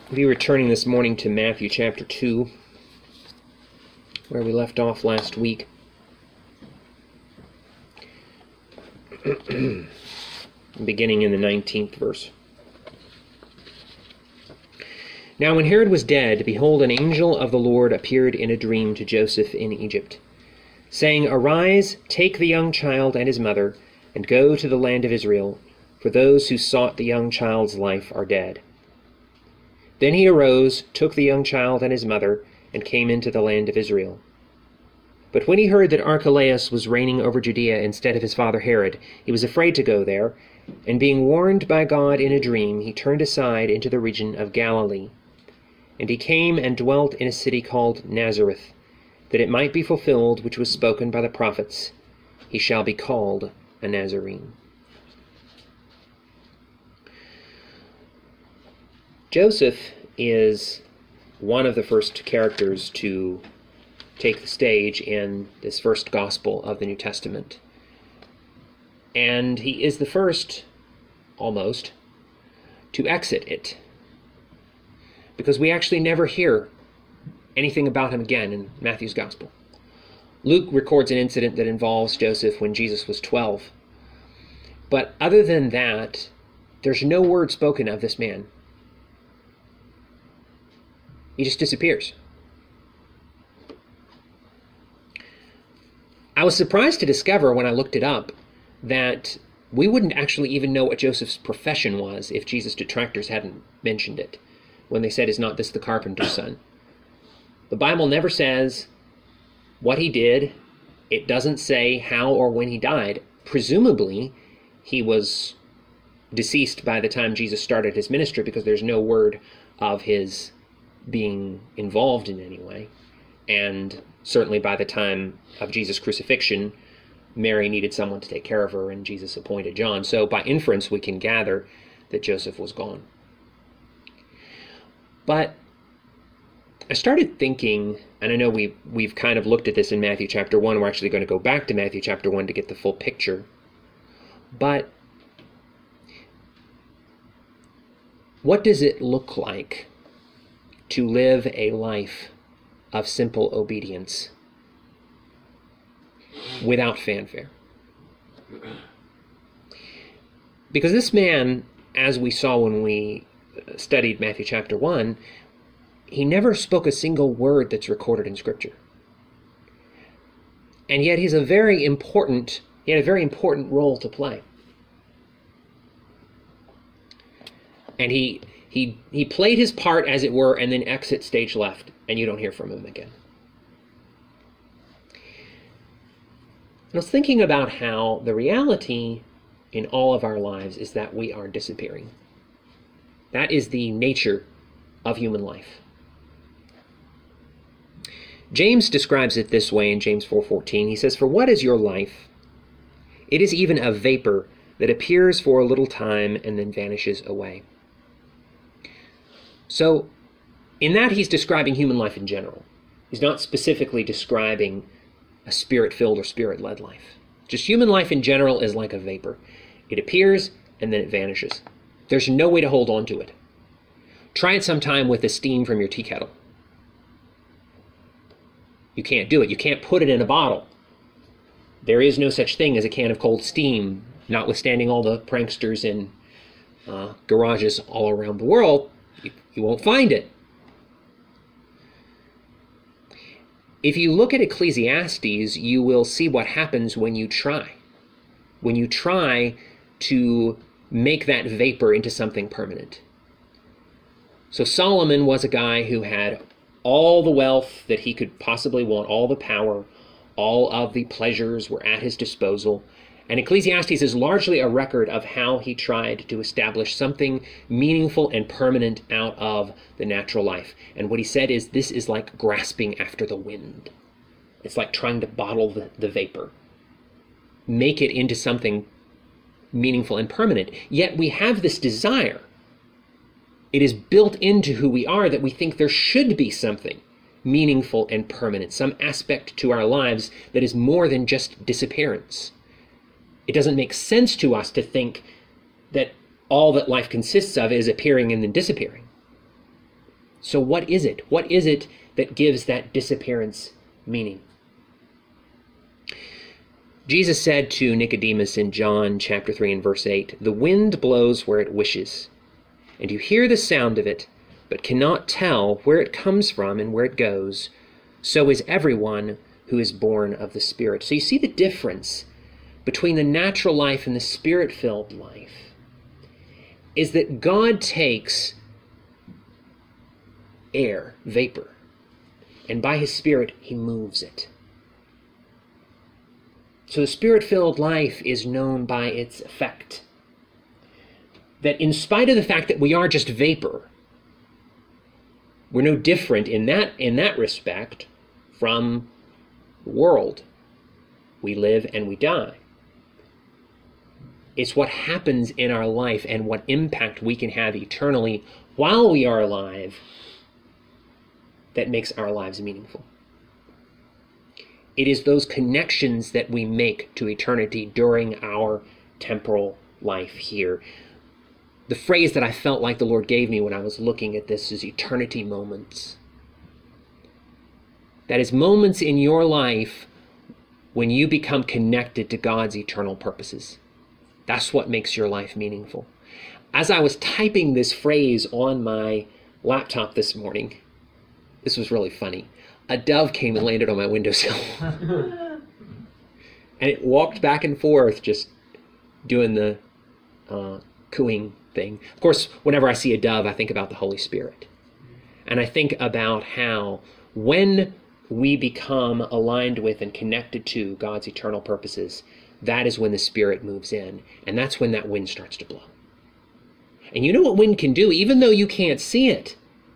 We'll be returning this morning to Matthew chapter 2, where we left off last week. Beginning in the 19th verse. Now when Herod was dead, behold, an angel of the Lord appeared in a dream to Joseph in Egypt, saying, Arise, take the young child and his mother, and go to the land of Israel, for those who sought the young child's life are dead. Then he arose, took the young child and his mother, and came into the land of Israel. But when he heard that Archelaus was reigning over Judea instead of his father Herod, he was afraid to go there, and being warned by God in a dream, he turned aside into the region of Galilee. And he came and dwelt in a city called Nazareth, that it might be fulfilled which was spoken by the prophets, He shall be called a Nazarene. Joseph is one of the first characters to take the stage in this first gospel of the New Testament. And he is the first, almost, to exit it. Because we actually never hear anything about him again in Matthew's gospel. Luke records an incident that involves Joseph when Jesus was 12. But other than that, there's no word spoken of this man. He just disappears. I was surprised to discover when I looked it up that we wouldn't actually even know what Joseph's profession was if Jesus' detractors hadn't mentioned it, when they said, Is not this the carpenter's son? The Bible never says what he did. It doesn't say how or when he died. Presumably, he was deceased by the time Jesus started his ministry, because there's no word of his being involved in any way. And certainly by the time of Jesus' crucifixion, Mary needed someone to take care of her, and Jesus appointed John. So by inference, we can gather that Joseph was gone. But I started thinking, and I know we've kind of looked at this in Matthew chapter 1. We're actually going to go back to Matthew chapter 1 to get the full picture. But what does it look like to live a life of simple obedience without fanfare? Because this man, as we saw when we studied Matthew chapter 1, he never spoke a single word that's recorded in Scripture. And yet he had a very important role to play. And he played his part, as it were, and then exit stage left, and you don't hear from him again. And I was thinking about how the reality in all of our lives is that we are disappearing. That is the nature of human life. James describes it this way in James 4:14. He says, For what is your life? It is even a vapor that appears for a little time and then vanishes away. So, in that he's describing human life in general. He's not specifically describing a spirit-filled or spirit-led life. Just human life in general is like a vapor. It appears and then it vanishes. There's no way to hold on to it. Try it sometime with the steam from your tea kettle. You can't do it. You can't put it in a bottle. There is no such thing as a can of cold steam, notwithstanding all the pranksters in garages all around the world. You won't find it. If you look at Ecclesiastes, you will see what happens when you try. When you try to make that vapor into something permanent. So Solomon was a guy who had all the wealth that he could possibly want, all the power, all of the pleasures were at his disposal. And Ecclesiastes is largely a record of how he tried to establish something meaningful and permanent out of the natural life. And what he said is, this is like grasping after the wind. It's like trying to bottle the vapor. Make it into something meaningful and permanent. Yet we have this desire. It is built into who we are that we think there should be something meaningful and permanent, some aspect to our lives that is more than just disappearance. It doesn't make sense to us to think that all that life consists of is appearing and then disappearing. So what is it? What is it that gives that disappearance meaning? Jesus said to Nicodemus in John chapter 3 and verse 8, "The wind blows where it wishes, and you hear the sound of it, but cannot tell where it comes from and where it goes. So is everyone who is born of the Spirit." So you see the difference between the natural life and the Spirit-filled life is that God takes air, vapor, and by his Spirit, he moves it. So the Spirit-filled life is known by its effect. That in spite of the fact that we are just vapor, we're no different in that respect from the world. We live and we die. It's what happens in our life and what impact we can have eternally while we are alive that makes our lives meaningful. It is those connections that we make to eternity during our temporal life here. The phrase that I felt like the Lord gave me when I was looking at this is eternity moments. That is moments in your life when you become connected to God's eternal purposes. That's what makes your life meaningful. As I was typing this phrase on my laptop this morning, this was really funny. A dove came and landed on my windowsill. And it walked back and forth, just doing the cooing thing. Of course, whenever I see a dove, I think about the Holy Spirit. And I think about how when we become aligned with and connected to God's eternal purposes, that is when the Spirit moves in. And that's when that wind starts to blow. And you know what wind can do, even though you can't see it?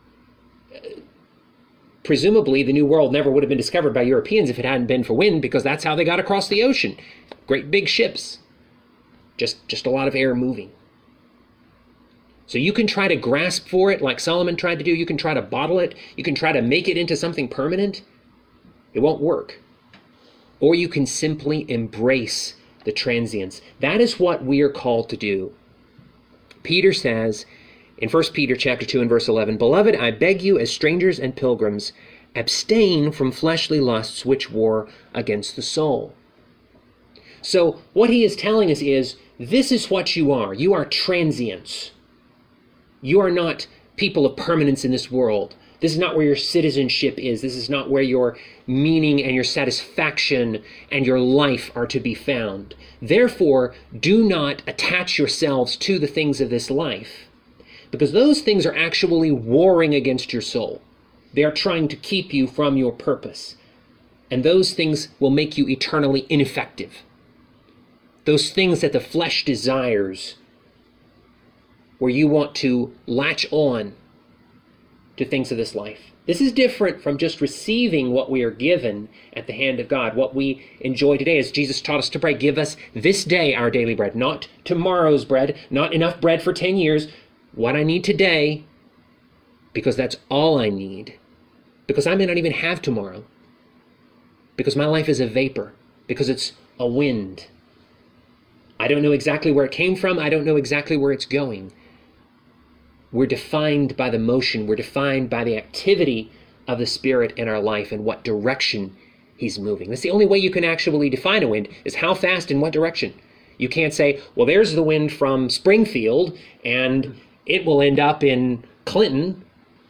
Presumably, the New World never would have been discovered by Europeans if it hadn't been for wind, because that's how they got across the ocean. Great big ships. Just a lot of air moving. So you can try to grasp for it like Solomon tried to do. You can try to bottle it. You can try to make it into something permanent. It won't work. Or you can simply embrace the transience. That is what we are called to do. Peter says in 1 Peter chapter 2 and verse 11, "Beloved, I beg you as strangers and pilgrims, abstain from fleshly lusts which war against the soul." So what he is telling us is, this is what you are. You are transients. You are not people of permanence in this world. This is not where your citizenship is. This is not where your meaning and your satisfaction and your life are to be found. Therefore, do not attach yourselves to the things of this life, because those things are actually warring against your soul. They are trying to keep you from your purpose. And those things will make you eternally ineffective. Those things that the flesh desires, where you want to latch on to things of this life. This is different from just receiving what we are given at the hand of God, what we enjoy today. As Jesus taught us to pray, give us this day our daily bread, not tomorrow's bread, not enough bread for 10 years, what I need today, because that's all I need, because I may not even have tomorrow, because my life is a vapor, because it's a wind. I don't know exactly where it came from. I don't know exactly where it's going. We're defined by the motion. We're defined by the activity of the Spirit in our life and what direction he's moving. That's the only way you can actually define a wind, is how fast and what direction. You can't say, well, there's the wind from Springfield and it will end up in Clinton.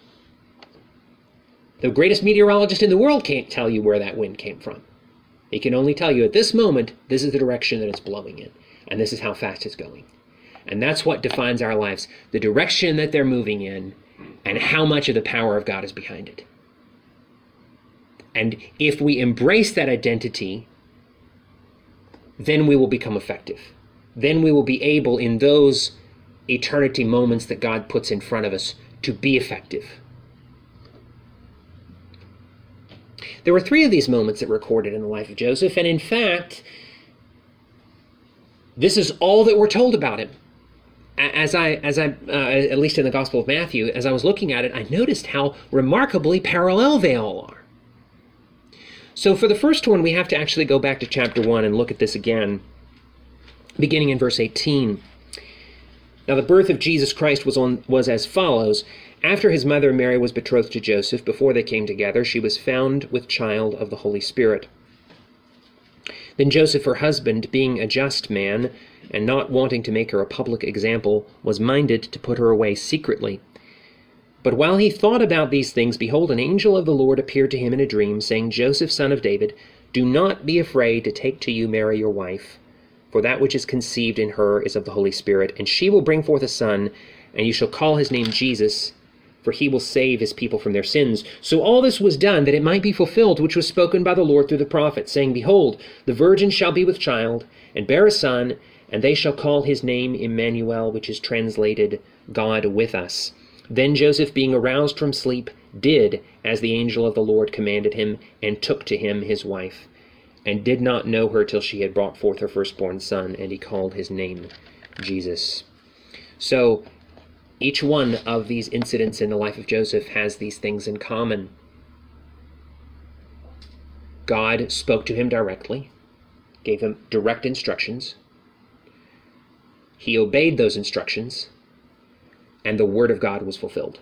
The greatest meteorologist in the world can't tell you where that wind came from. He can only tell you at this moment, this is the direction that it's blowing in, and this is how fast it's going. And that's what defines our lives, the direction that they're moving in and how much of the power of God is behind it. And if we embrace that identity, then we will become effective. Then we will be able, in those eternity moments that God puts in front of us, to be effective. There were 3 of these moments that were recorded in the life of Joseph, and in fact, this is all that we're told about him. As I at least in the Gospel of Matthew, as I was looking at it, I noticed how remarkably parallel they all are. So for the first one, we have to actually go back to chapter 1 and look at this again, beginning in verse 18. Now the birth of Jesus Christ was as follows. After his mother Mary was betrothed to Joseph, before they came together, she was found with child of the Holy Spirit. Then Joseph, her husband, being a just man, and not wanting to make her a public example, was minded to put her away secretly. But while he thought about these things, behold, an angel of the Lord appeared to him in a dream, saying, Joseph, son of David, do not be afraid to take to you Mary your wife, for that which is conceived in her is of the Holy Spirit, and she will bring forth a son, and you shall call his name Jesus, for he will save his people from their sins. So all this was done, that it might be fulfilled, which was spoken by the Lord through the prophet, saying, Behold, the virgin shall be with child, and bear a son, and they shall call his name Emmanuel, which is translated, God with us. Then Joseph, being aroused from sleep, did as the angel of the Lord commanded him, and took to him his wife, and did not know her till she had brought forth her firstborn son, and he called his name Jesus. So each one of these incidents in the life of Joseph has these things in common. God spoke to him directly, gave him direct instructions. He obeyed those instructions, and the word of God was fulfilled.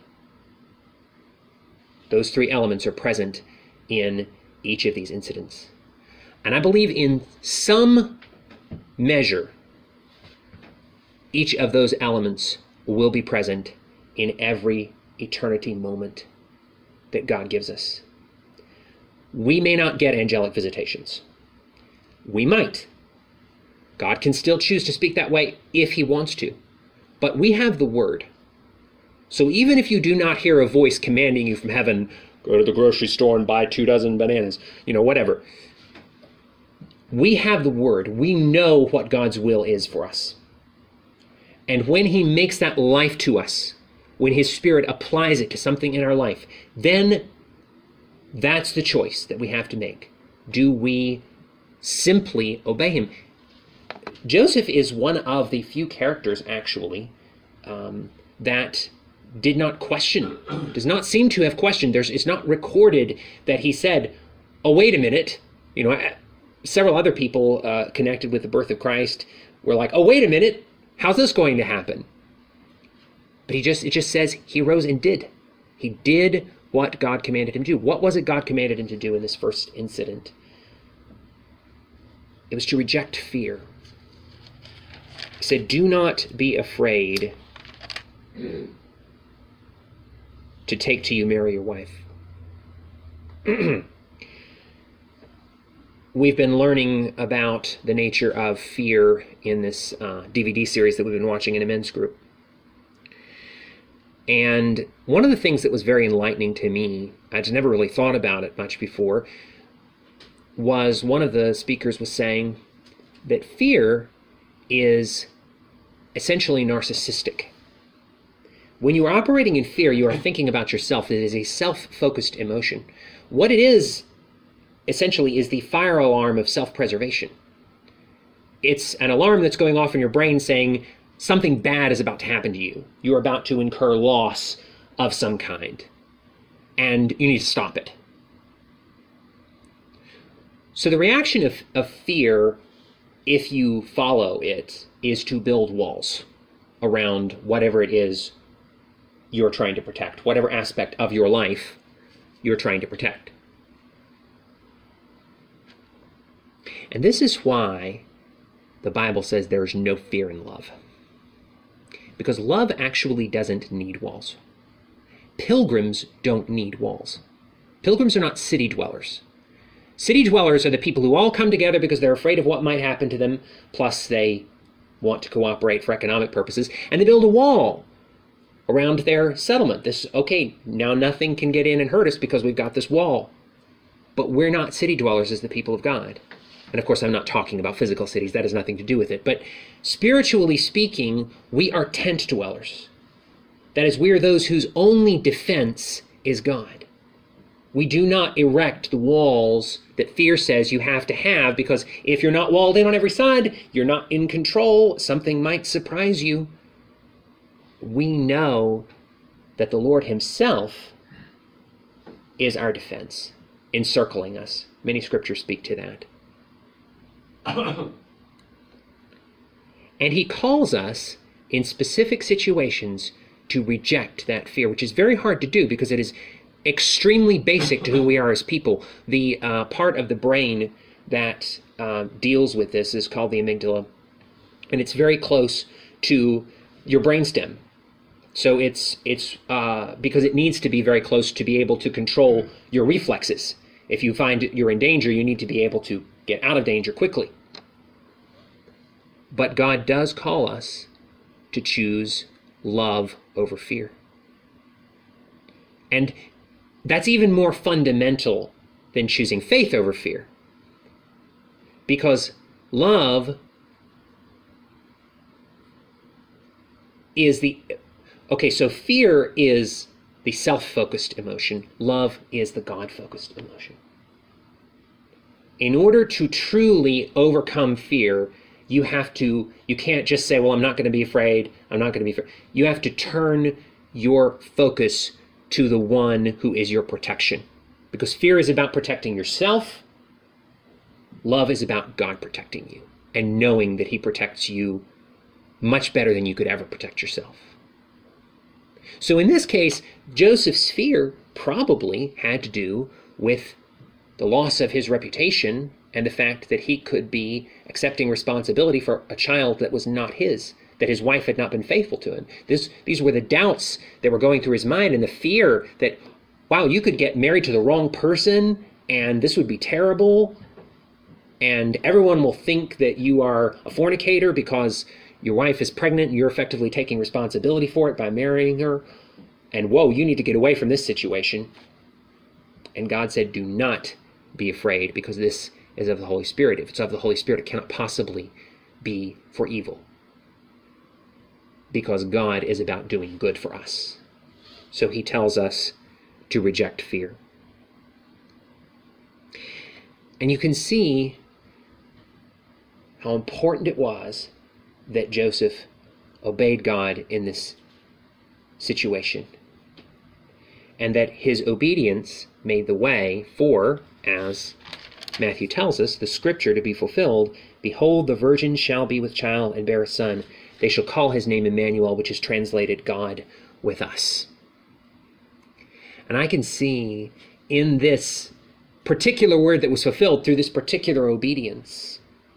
Those three elements are present in each of these incidents. And I believe in some measure, each of those elements will be present in every eternity moment that God gives us. We may not get angelic visitations. We might. God can still choose to speak that way if he wants to. But we have the word. So even if you do not hear a voice commanding you from heaven, go to the grocery store and buy 2 dozen bananas, whatever. We have the word. We know what God's will is for us. And when he makes that life to us, when his Spirit applies it to something in our life, then that's the choice that we have to make. Do we simply obey him? Joseph is one of the few characters, actually, that did not question, does not seem to have questioned. It's not recorded that he said, oh, wait a minute. Several other people connected with the birth of Christ were like, oh, wait a minute. How's this going to happen? But it just says he rose and did. He did what God commanded him to do. What was it God commanded him to do in this first incident? It was to reject fear. He said, do not be afraid to take to you Mary, your wife. We've been learning about the nature of fear in this DVD series that we've been watching in a men's group. And one of the things that was very enlightening to me, I'd never really thought about it much before, was one of the speakers was saying that fear is essentially narcissistic. When you are operating in fear, you are thinking about yourself. It is a self-focused emotion. What it is, essentially, is the fire alarm of self-preservation. It's an alarm that's going off in your brain saying something bad is about to happen to you. You're about to incur loss of some kind, and you need to stop it. So the reaction of fear, if you follow it, is to build walls around whatever it is you're trying to protect, whatever aspect of your life you're trying to protect. And this is why the Bible says there's no fear in love. Because love actually doesn't need walls. Pilgrims don't need walls. Pilgrims are not city dwellers. City dwellers are the people who all come together because they're afraid of what might happen to them, plus they want to cooperate for economic purposes, and they build a wall around their settlement. Okay, now nothing can get in and hurt us because we've got this wall. But we're not city dwellers as the people of God. And of course, I'm not talking about physical cities. That has nothing to do with it. But spiritually speaking, we are tent dwellers. That is, we are those whose only defense is God. We do not erect the walls that fear says you have to have, because if you're not walled in on every side, you're not in control, something might surprise you. We know that the Lord himself is our defense, encircling us. Many scriptures speak to that. And he calls us in specific situations to reject that fear, which is very hard to do because it is extremely basic to who we are as people. The part of the brain that deals with this is called the amygdala, and it's very close to your brainstem. So it's because it needs to be very close to be able to control your reflexes. If you find you're in danger, you need to be able to get out of danger quickly. But God does call us to choose love over fear. And that's even more fundamental than choosing faith over fear. Because love is so fear is the self-focused emotion. Love is the God-focused emotion. In order to truly overcome fear, you can't just say, well, I'm not going to be afraid. I'm not going to be afraid. You have to turn your focus to the one who is your protection. Because fear is about protecting yourself. Love is about God protecting you and knowing that he protects you much better than you could ever protect yourself. So in this case, Joseph's fear probably had to do with the loss of his reputation and the fact that he could be accepting responsibility for a child that was not his, that his wife had not been faithful to him. These were the doubts that were going through his mind, and the fear that, wow, you could get married to the wrong person and this would be terrible, and everyone will think that you are a fornicator because your wife is pregnant and you're effectively taking responsibility for it by marrying her. And whoa, you need to get away from this situation. And God said, do not be afraid, because this is of the Holy Spirit. If it's of the Holy Spirit, it cannot possibly be for evil, because God is about doing good for us. So he tells us to reject fear. And you can see how important it was that Joseph obeyed God in this situation, and that his obedience made the way for, as Matthew tells us, the scripture to be fulfilled. Behold, the virgin shall be with child and bear a son. They shall call his name Emmanuel, which is translated God with us. And I can see in this particular word that was fulfilled through this particular obedience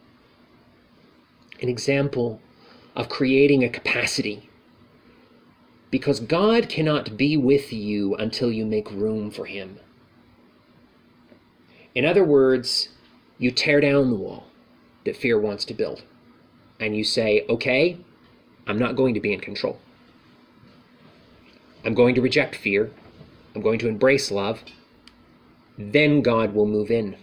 an example of creating a capacity. Because God cannot be with you until you make room for him. In other words, you tear down the wall that fear wants to build. And you say, okay, I'm not going to be in control. I'm going to reject fear. I'm going to embrace love. Then God will move in.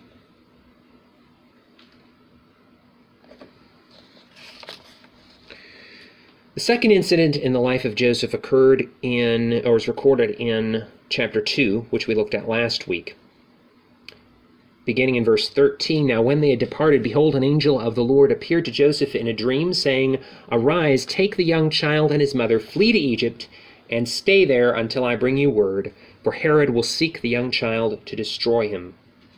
The second incident in the life of Joseph was recorded in chapter 2, which we looked at last week. Beginning in verse 13, now when they had departed, behold, an angel of the Lord appeared to Joseph in a dream, saying, arise, take the young child and his mother, flee to Egypt, and stay there until I bring you word, for Herod will seek the young child to destroy him.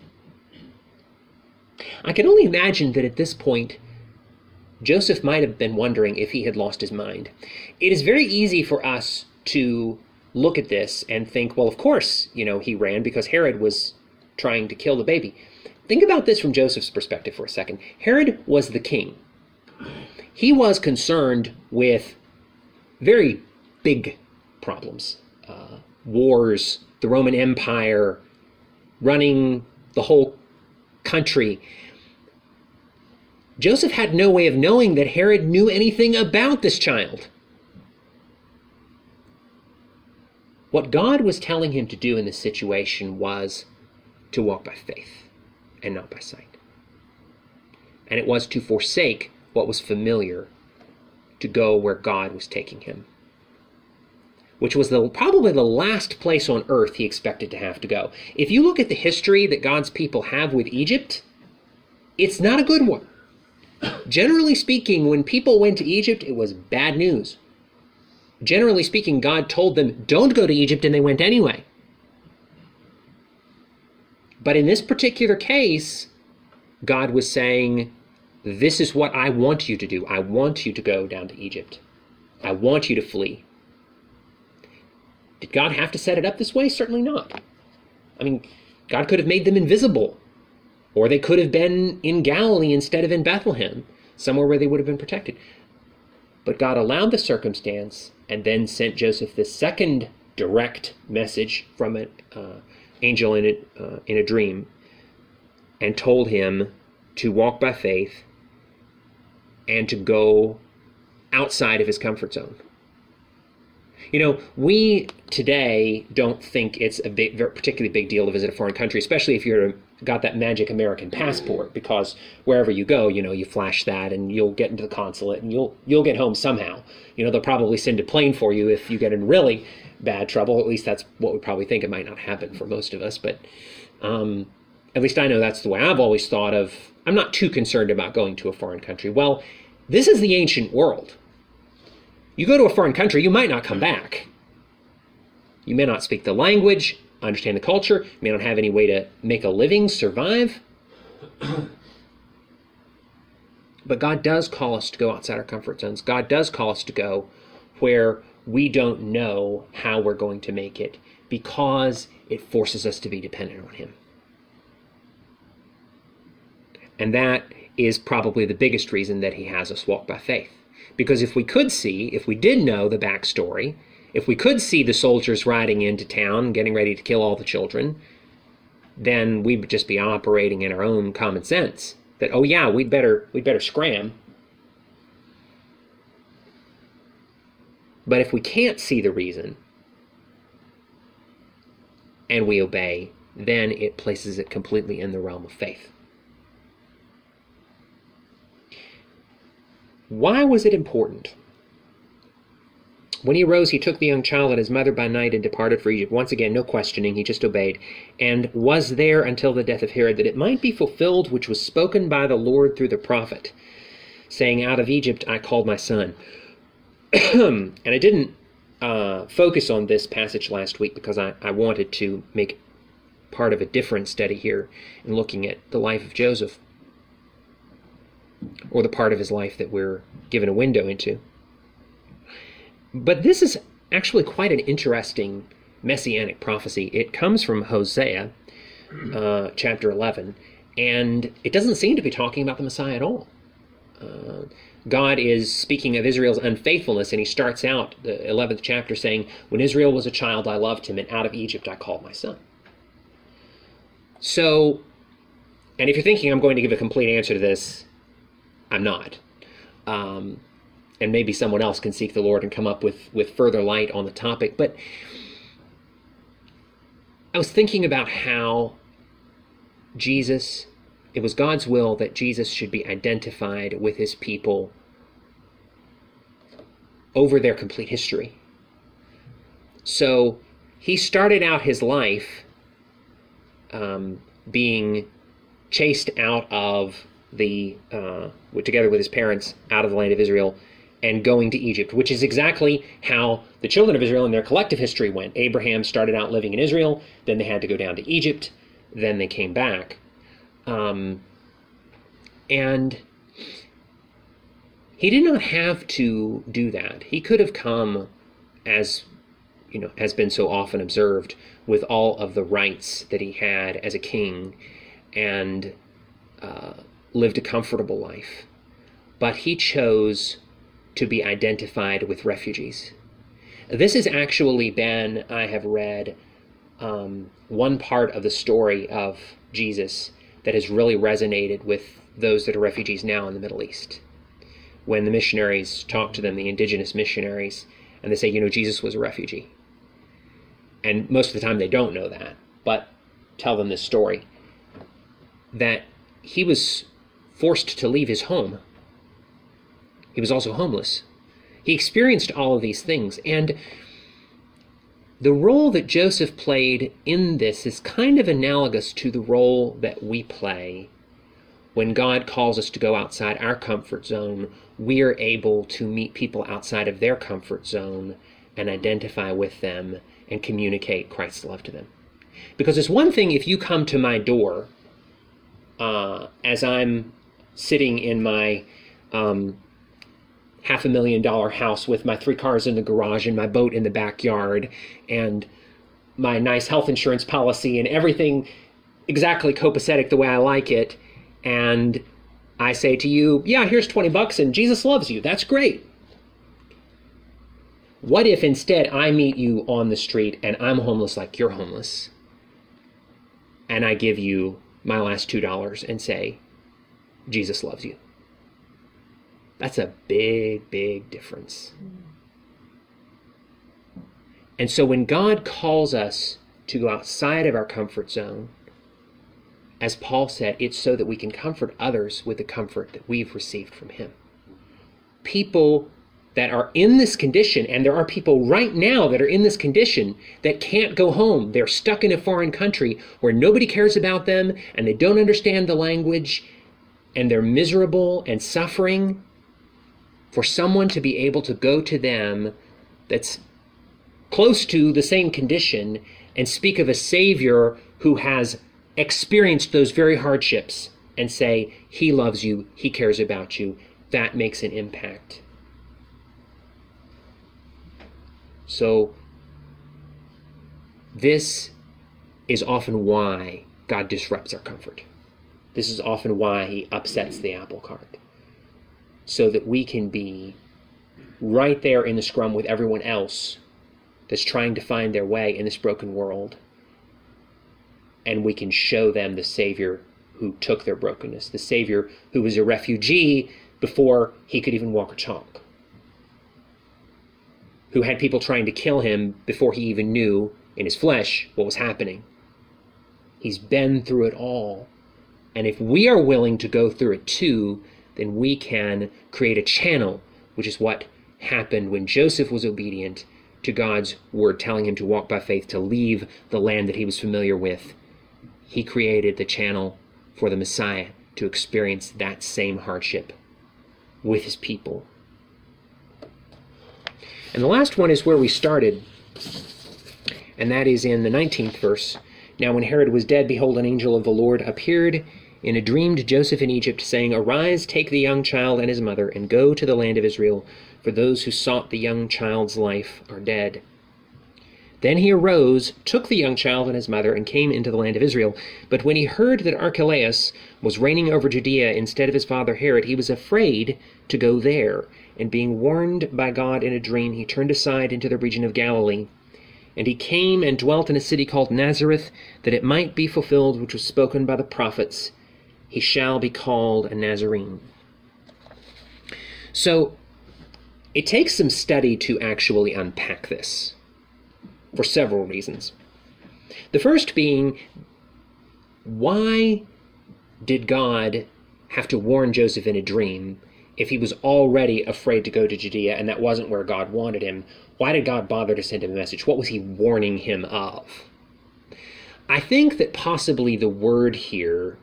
I can only imagine that at this point, Joseph might have been wondering if he had lost his mind. It is very easy for us to look at this and think, well, of course, he ran because Herod was trying to kill the baby. Think about this from Joseph's perspective for a second. Herod was the king. He was concerned with very big problems. Wars, the Roman Empire, running the whole country. Joseph had no way of knowing that Herod knew anything about this child. What God was telling him to do in this situation was to walk by faith and not by sight. And it was to forsake what was familiar to go where God was taking him, which was probably the last place on earth he expected to have to go. If you look at the history that God's people have with Egypt, it's not a good one. Generally speaking, when people went to Egypt, it was bad news. Generally speaking, God told them, don't go to Egypt, and they went anyway. But in this particular case, God was saying, this is what I want you to do. I want you to go down to Egypt. I want you to flee. Did God have to set it up this way? Certainly not. I mean, God could have made them invisible, or they could have been in Galilee instead of in Bethlehem, somewhere where they would have been protected. But God allowed the circumstance and then sent Joseph this second direct message from an angel in a dream, and told him to walk by faith and to go outside of his comfort zone. You know, we today don't think it's a particularly big deal to visit a foreign country, especially if you've got that magic American passport, because wherever you go, you know, you flash that and you'll get into the consulate and you'll get home somehow. You know, they'll probably send a plane for you if you get in really bad trouble. At least that's what we probably think. It might not happen for most of us, but at least I know that's the way I've always thought of. I'm not too concerned about going to a foreign country. Well, this is the ancient world. You go to a foreign country, you might not come back. You may not speak the language, understand the culture, you may not have any way to make a living, survive. But God does call us to go outside our comfort zones. God does call us to go where we don't know how we're going to make it, because it forces us to be dependent on Him. And that is probably the biggest reason that He has us walk by faith. Because if we did know the backstory, if we could see the soldiers riding into town, getting ready to kill all the children, then we would just be operating in our own common sense. That, oh yeah, we'd better scram. But if we can't see the reason, and we obey, then it places it completely in the realm of faith. Why was it important? When he arose, he took the young child and his mother by night and departed for Egypt. Once again, no questioning, he just obeyed, and was there until the death of Herod, that it might be fulfilled which was spoken by the Lord through the prophet, saying, out of Egypt I called my son. And I didn't focus on this passage last week because I wanted to make part of a different study here in looking at the life of Joseph, or the part of his life that we're given a window into. But this is actually quite an interesting messianic prophecy. It comes from Hosea, chapter 11, and it doesn't seem to be talking about the Messiah at all. God is speaking of Israel's unfaithfulness, and he starts out the 11th chapter saying, when Israel was a child, I loved him, and out of Egypt I called my son. So, and if you're thinking I'm going to give a complete answer to this, I'm not. And maybe someone else can seek the Lord and come up with further light on the topic. But I was thinking about how it was God's will that Jesus should be identified with his people over their complete history. So he started out his life being chased out of together with his parents, out of the land of Israel, and going to Egypt, which is exactly how the children of Israel in their collective history went. Abraham started out living in Israel, then they had to go down to Egypt, then they came back. And he did not have to do that. He could have come, as has been so often observed, with all of the rights that he had as a king, and lived a comfortable life. But he chose to be identified with refugees. This has actually been, I have read, one part of the story of Jesus that has really resonated with those that are refugees now in the Middle East. When the missionaries talk to them, the indigenous missionaries, and they say, Jesus was a refugee. And most of the time they don't know that, but tell them this story, that he was forced to leave his home. He was also homeless. He experienced all of these things. And the role that Joseph played in this is kind of analogous to the role that we play when God calls us to go outside our comfort zone. We are able to meet people outside of their comfort zone and identify with them and communicate Christ's love to them. Because it's one thing if you come to my door as I'm sitting in my $500,000 house with my 3 cars in the garage and my boat in the backyard and my nice health insurance policy and everything exactly copacetic the way I like it. And I say to you, yeah, here's $20 and Jesus loves you. That's great. What if instead I meet you on the street and I'm homeless like you're homeless, and I give you my last $2 and say, Jesus loves you? That's a big, big difference. And so when God calls us to go outside of our comfort zone, as Paul said, it's so that we can comfort others with the comfort that we've received from him. People that are in this condition, and there are people right now that are in this condition that can't go home. They're stuck in a foreign country where nobody cares about them and they don't understand the language and they're miserable and suffering. For someone to be able to go to them that's close to the same condition and speak of a Savior who has experienced those very hardships and say, he loves you, he cares about you, that makes an impact. So this is often why God disrupts our comfort. This is often why he upsets the apple cart, so that we can be right there in the scrum with everyone else that's trying to find their way in this broken world, and we can show them the Savior who took their brokenness, the Savior who was a refugee before he could even walk or talk, who had people trying to kill him before he even knew in his flesh what was happening. He's been through it all. And if we are willing to go through it too, then we can create a channel, which is what happened when Joseph was obedient to God's word, telling him to walk by faith, to leave the land that he was familiar with. He created the channel for the Messiah to experience that same hardship with his people. And the last one is where we started, and that is in the 19th verse. Now when Herod was dead, behold, an angel of the Lord appeared in a dream to Joseph in Egypt, saying, Arise, take the young child and his mother, and go to the land of Israel, for those who sought the young child's life are dead. Then he arose, took the young child and his mother, and came into the land of Israel. But when he heard that Archelaus was reigning over Judea instead of his father Herod, he was afraid to go there. And being warned by God in a dream, he turned aside into the region of Galilee. And he came and dwelt in a city called Nazareth, that it might be fulfilled which was spoken by the prophets, he shall be called a Nazarene. So it takes some study to actually unpack this, for several reasons. The first being, why did God have to warn Joseph in a dream if he was already afraid to go to Judea and that wasn't where God wanted him? Why did God bother to send him a message? What was he warning him of? I think that possibly the word here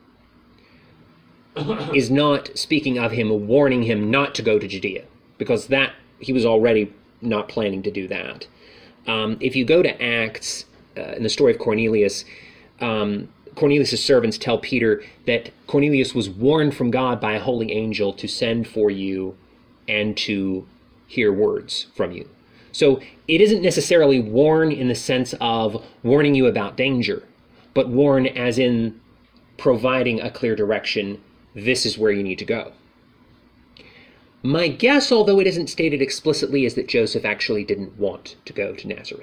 is not speaking of him warning him not to go to Judea, because that he was already not planning to do that. If you go to Acts, in the story of Cornelius, Cornelius' servants tell Peter that Cornelius was warned from God by a holy angel to send for you and to hear words from you. So it isn't necessarily warn in the sense of warning you about danger, but warn as in providing a clear direction. This is where you need to go. My guess, although it isn't stated explicitly, is that Joseph actually didn't want to go to Nazareth.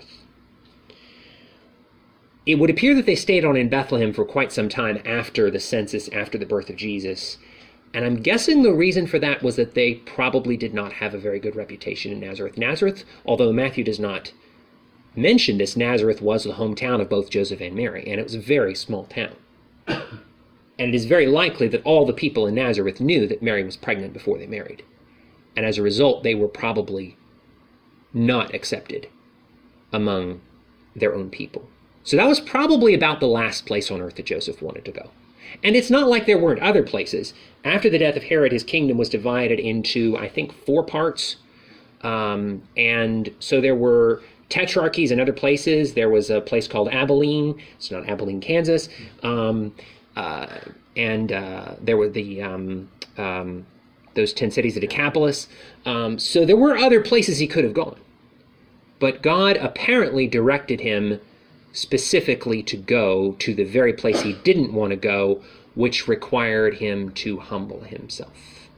It would appear that they stayed on in Bethlehem for quite some time after the census, after the birth of Jesus. And I'm guessing the reason for that was that they probably did not have a very good reputation in Nazareth. Nazareth, although Matthew does not mention this, Nazareth was the hometown of both Joseph and Mary, and it was a very small town. And it is very likely that all the people in Nazareth knew that Mary was pregnant before they married. And as a result, they were probably not accepted among their own people. So that was probably about the last place on earth that Joseph wanted to go. And it's not like there weren't other places. After the death of Herod, his kingdom was divided into, I think, 4 parts. And so there were tetrarchies in other places. There was a place called Abilene. It's not Abilene, Kansas. And there were the those 10 cities of Decapolis. So there were other places he could have gone. But God apparently directed him specifically to go to the very place he didn't want to go, which required him to humble himself.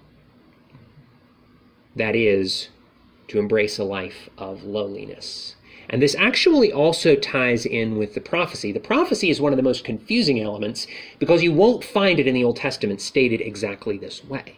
That is, to embrace a life of lowliness. And this actually also ties in with the prophecy. The prophecy is one of the most confusing elements because you won't find it in the Old Testament stated exactly this way.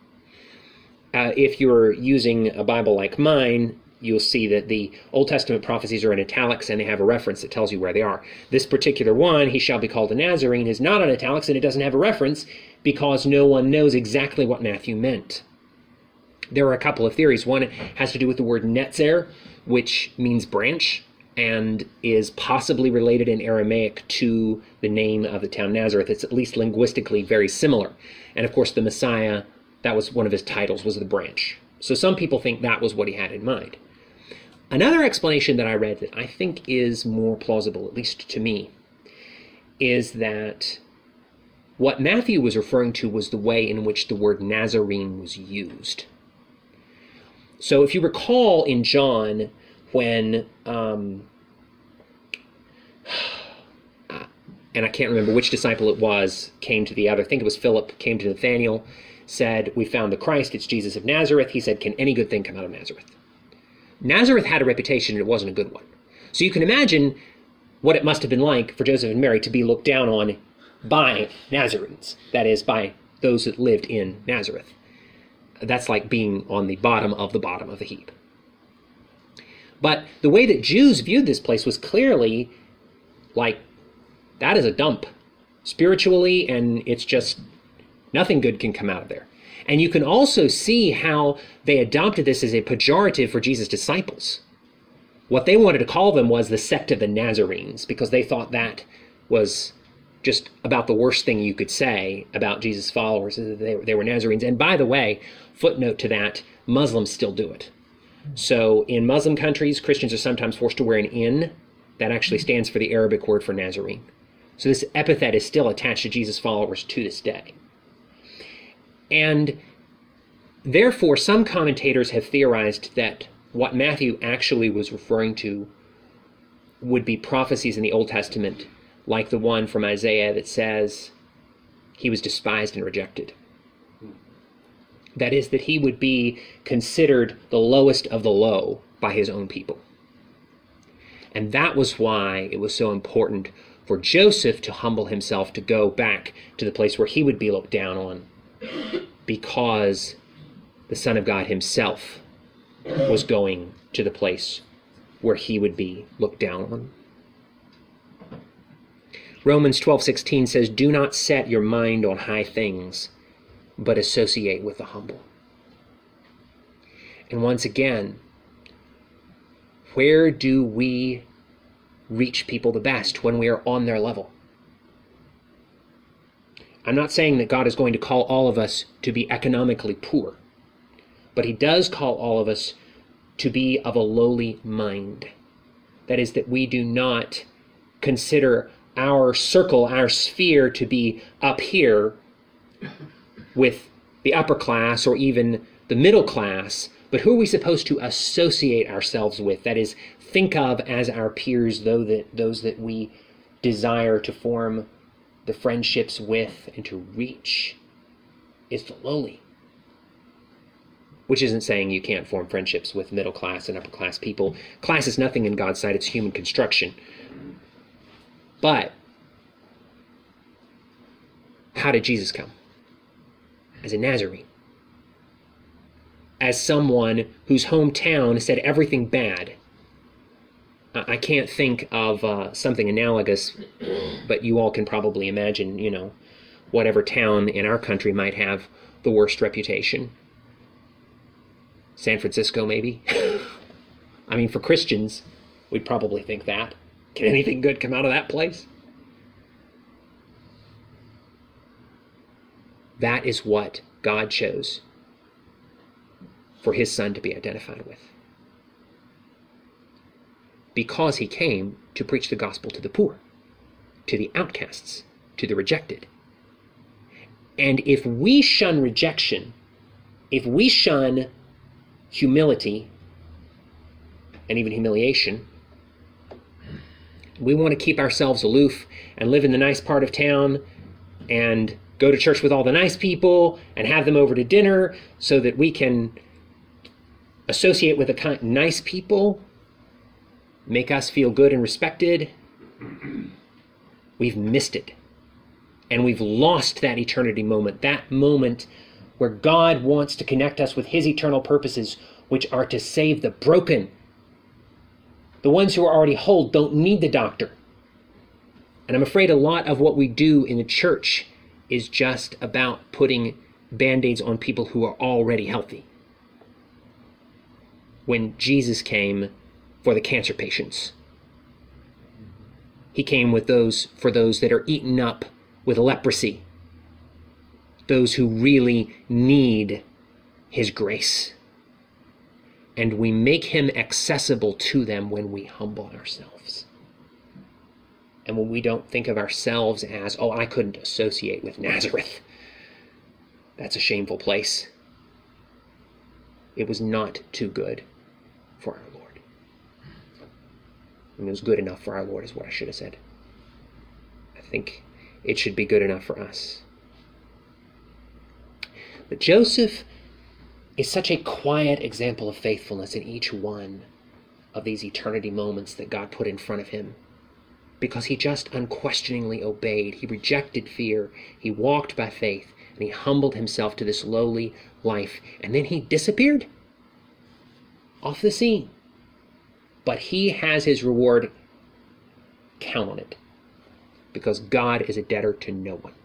If you're using a Bible like mine, you'll see that the Old Testament prophecies are in italics and they have a reference that tells you where they are. This particular one, he shall be called a Nazarene, is not in italics and it doesn't have a reference because no one knows exactly what Matthew meant. There are a couple of theories. One has to do with the word netzer, which means branch and is possibly related in Aramaic to the name of the town Nazareth. It's at least linguistically very similar. And of course the Messiah, that was one of his titles, was the branch. So some people think that was what he had in mind. Another explanation that I read that I think is more plausible, at least to me, is that what Matthew was referring to was the way in which the word Nazarene was used. So if you recall in John, when, and I can't remember which disciple it was, came to the other, I think it was Philip, came to Nathanael, said, "We found the Christ, it's Jesus of Nazareth." He said, "Can any good thing come out of Nazareth?" Nazareth had a reputation and it wasn't a good one. So you can imagine what it must have been like for Joseph and Mary to be looked down on by Nazarenes, that is, by those that lived in Nazareth. That's like being on the bottom of the heap. But the way that Jews viewed this place was clearly like, that is a dump spiritually, and it's just nothing good can come out of there. And you can also see how they adopted this as a pejorative for Jesus' disciples. What they wanted to call them was the sect of the Nazarenes, because they thought that was just about the worst thing you could say about Jesus' followers, is that they were Nazarenes. And by the way, footnote to that, Muslims still do it. So in Muslim countries, Christians are sometimes forced to wear an in. That actually stands for the Arabic word for Nazarene. So this epithet is still attached to Jesus' followers to this day. And therefore, some commentators have theorized that what Matthew actually was referring to would be prophecies in the Old Testament, like the one from Isaiah that says he was despised and rejected. That is, that he would be considered the lowest of the low by his own people. And that was why it was so important for Joseph to humble himself, to go back to the place where he would be looked down on, because the Son of God himself was going to the place where he would be looked down on. Romans 12:16 says, "Do not set your mind on high things, but associate with the humble." And once again, where do we reach people the best? When we are on their level. I'm not saying that God is going to call all of us to be economically poor, but he does call all of us to be of a lowly mind. That is, that we do not consider our circle, our sphere, to be up here with the upper class or even the middle class, but who are we supposed to associate ourselves with? That is, think of as our peers, those that we desire to form the friendships with and to reach, is the lowly. Which isn't saying you can't form friendships with middle class and upper class people. Class is nothing in God's sight, it's human construction. But how did Jesus come? As a Nazarene. As someone whose hometown said everything bad. I can't think of something analogous, but you all can probably imagine, whatever town in our country might have the worst reputation. San Francisco, maybe? I mean, for Christians, we'd probably think that. Can anything good come out of that place? That is what God chose for his Son to be identified with. Because he came to preach the gospel to the poor, to the outcasts, to the rejected. And if we shun rejection if we shun humility and even humiliation, we want to keep ourselves aloof and live in the nice part of town and go to church with all the nice people and have them over to dinner so that we can associate with the nice people, make us feel good and respected. We've missed it. And we've lost that eternity moment, that moment where God wants to connect us with his eternal purposes, which are to save the broken. The ones who are already whole don't need the doctor. And I'm afraid a lot of what we do in the church is just about putting Band-Aids on people who are already healthy. When Jesus came for the cancer patients, he came for those that are eaten up with leprosy, those who really need his grace. And we make him accessible to them when we humble ourselves. And when we don't think of ourselves as, oh, I couldn't associate with Nazareth. That's a shameful place. It was not too good for our Lord. I mean, it was good enough for our Lord is what I should have said. I think it should be good enough for us. But Joseph is such a quiet example of faithfulness in each one of these eternity moments that God put in front of him, because he just unquestioningly obeyed. He rejected fear. He walked by faith, and he humbled himself to this lowly life. And then he disappeared off the scene. But he has his reward. Count on it, because God is a debtor to no one.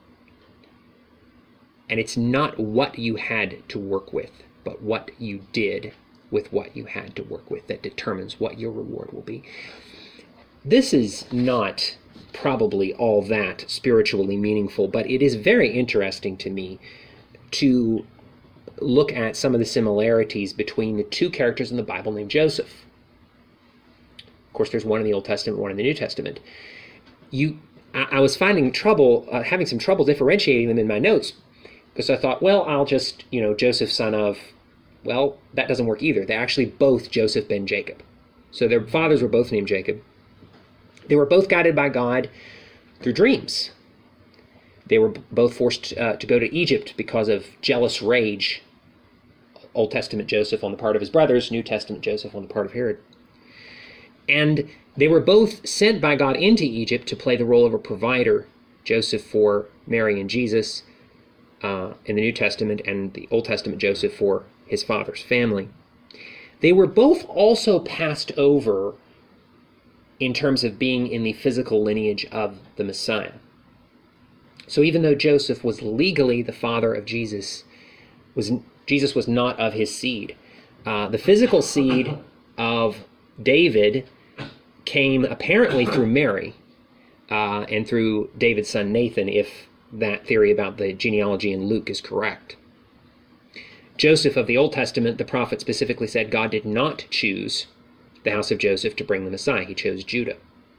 And it's not what you had to work with, but what you did with what you had to work with that determines what your reward will be. This is not probably all that spiritually meaningful, but it is very interesting to me to look at some of the similarities between the two characters in the Bible named Joseph. Of course, there's one in the Old Testament, one in the New Testament. I was having some trouble differentiating them in my notes, because I thought, well, I'll just, Joseph, son of, well, that doesn't work either. They're actually both Joseph ben Jacob. So their fathers were both named Jacob. They were both guided by God through dreams. They were both forced to go to Egypt because of jealous rage. Old Testament Joseph on the part of his brothers, New Testament Joseph on the part of Herod. And they were both sent by God into Egypt to play the role of a provider, Joseph for Mary and Jesus, in the New Testament, and the Old Testament Joseph for his father's family. They were both also passed over in terms of being in the physical lineage of the Messiah. So even though Joseph was legally the father of Jesus, Jesus was not of his seed. The physical seed of David came apparently through Mary and through David's son Nathan, if that theory about the genealogy in Luke is correct. Joseph of the Old Testament, the prophet specifically said God did not choose the house of Joseph to bring the Messiah. He chose Judah.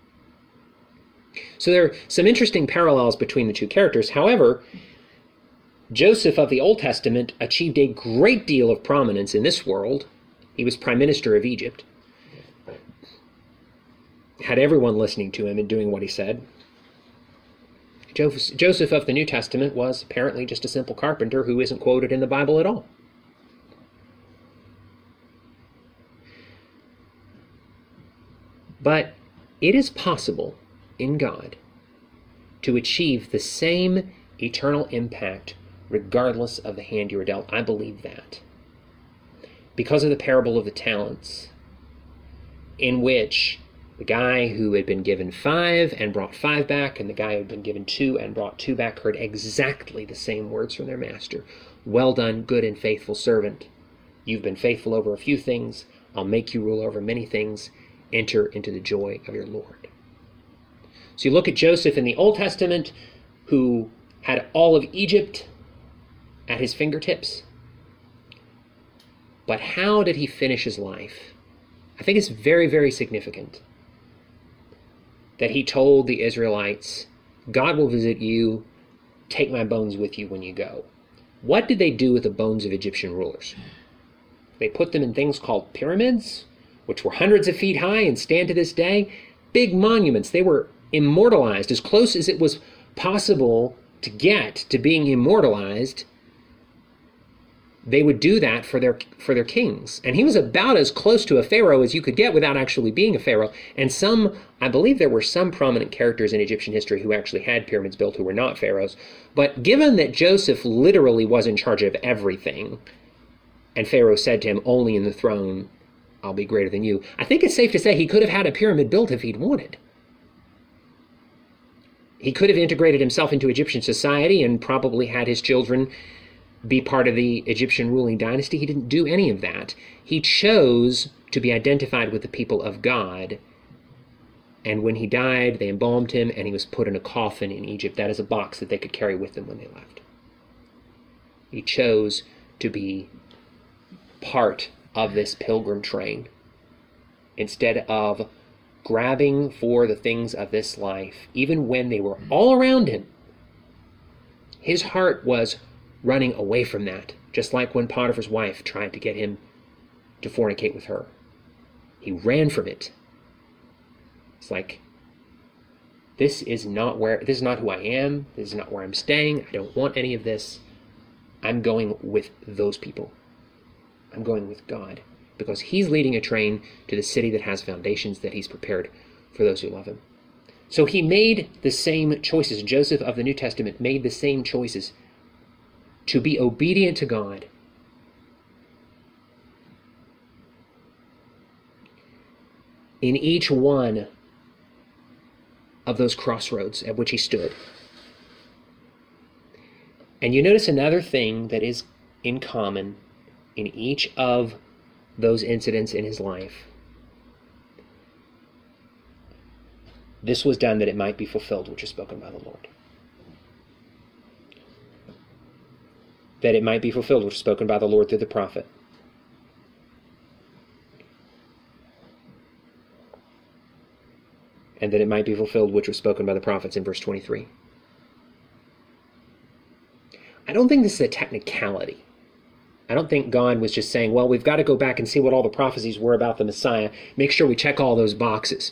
So there are some interesting parallels between the two characters. However, Joseph of the Old Testament achieved a great deal of prominence in this world. He was prime minister of Egypt, had everyone listening to him and doing what he said. Joseph of the New Testament was apparently just a simple carpenter who isn't quoted in the Bible at all. But it is possible in God to achieve the same eternal impact regardless of the hand you are dealt. I believe that. Because of the parable of the talents, in which the guy who had been given 5 and brought 5 back, and the guy who had been given 2 and brought 2 back, heard exactly the same words from their master. Well done, good and faithful servant. You've been faithful over a few things. I'll make you rule over many things. Enter into the joy of your Lord. So you look at Joseph in the Old Testament, who had all of Egypt at his fingertips. But how did he finish his life? I think it's very, very significant that he told the Israelites, God will visit you, take my bones with you when you go. What did they do with the bones of Egyptian rulers? They put them in things called pyramids, which were hundreds of feet high and stand to this day. Big monuments. They were immortalized as close as it was possible to get to being immortalized. They would do that for their kings. And he was about as close to a pharaoh as you could get without actually being a pharaoh. And I believe there were some prominent characters in Egyptian history who actually had pyramids built who were not pharaohs. But given that Joseph literally was in charge of everything, and Pharaoh said to him, only in the throne I'll be greater than you, I think it's safe to say he could have had a pyramid built if he'd wanted. He could have integrated himself into Egyptian society and probably had his children be part of the Egyptian ruling dynasty. He didn't do any of that. He chose to be identified with the people of God. And when he died, they embalmed him, and he was put in a coffin in Egypt. That is a box that they could carry with them when they left. He chose to be part of this pilgrim train instead of grabbing for the things of this life, even when they were all around him. His heart was running away from that, just like when Potiphar's wife tried to get him to fornicate with her. He ran from it. It's like, this is not who I am. This is not where I'm staying. I don't want any of this. I'm going with those people. I'm going with God, because he's leading a train to the city that has foundations that he's prepared for those who love him. So he made the same choices. Joseph of the New Testament made the same choices to be obedient to God. In each one of those crossroads at which he stood. And you notice another thing that is in common in each of those incidents in his life. This was done that it might be fulfilled, which is spoken by the Lord. That it might be fulfilled, which is spoken by the Lord through the prophet. And that it might be fulfilled, which was spoken by the prophets in verse 23. I don't think this is a technicality. I don't think God was just saying, well, we've got to go back and see what all the prophecies were about the Messiah. Make sure we check all those boxes.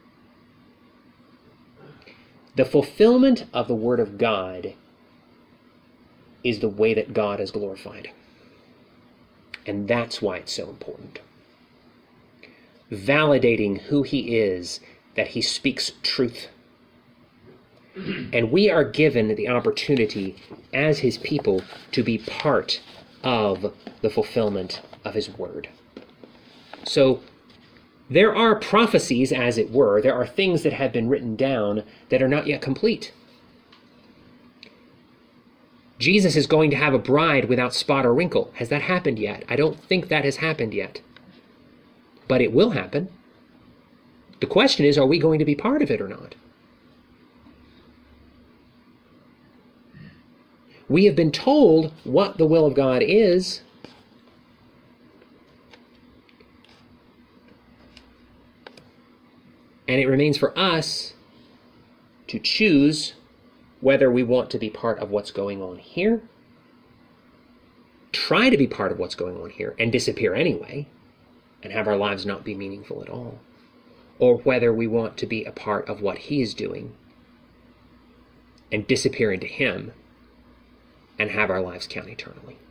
The fulfillment of the Word of God is the way that God is glorified. And that's why it's so important. Validating who he is, that he speaks truth. And we are given the opportunity as his people to be part of the fulfillment of his word. So there are prophecies, as it were. There are things that have been written down that are not yet complete. Jesus is going to have a bride without spot or wrinkle. Has that happened yet? I don't think that has happened yet. But it will happen. The question is, are we going to be part of it or not? We have been told what the will of God is. And it remains for us to choose whether we want to be part of what's going on here, try to be part of what's going on here, and disappear anyway, and have our lives not be meaningful at all, or whether we want to be a part of what he is doing and disappear into him and have our lives count eternally.